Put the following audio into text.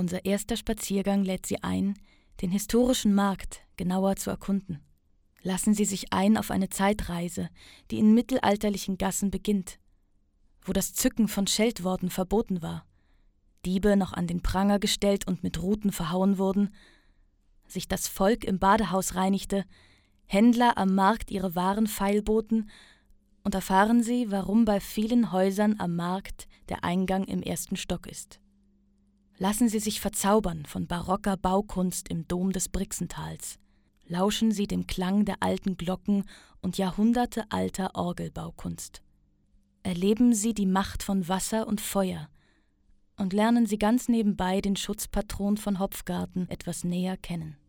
Unser erster Spaziergang lädt Sie ein, den historischen Markt genauer zu erkunden. Lassen Sie sich ein auf eine Zeitreise, die in mittelalterlichen Gassen beginnt, wo das Zücken von Scheltworten verboten war, Diebe noch an den Pranger gestellt und mit Ruten verhauen wurden, sich das Volk im Badehaus reinigte, Händler am Markt ihre Waren feilboten, und erfahren Sie, warum bei vielen Häusern am Markt der Eingang im ersten Stock ist. Lassen Sie sich verzaubern von barocker Baukunst im Dom des Brixentals. Lauschen Sie dem Klang der alten Glocken und jahrhundertealter Orgelbaukunst. Erleben Sie die Macht von Wasser und Feuer und lernen Sie ganz nebenbei den Schutzpatron von Hopfgarten etwas näher kennen.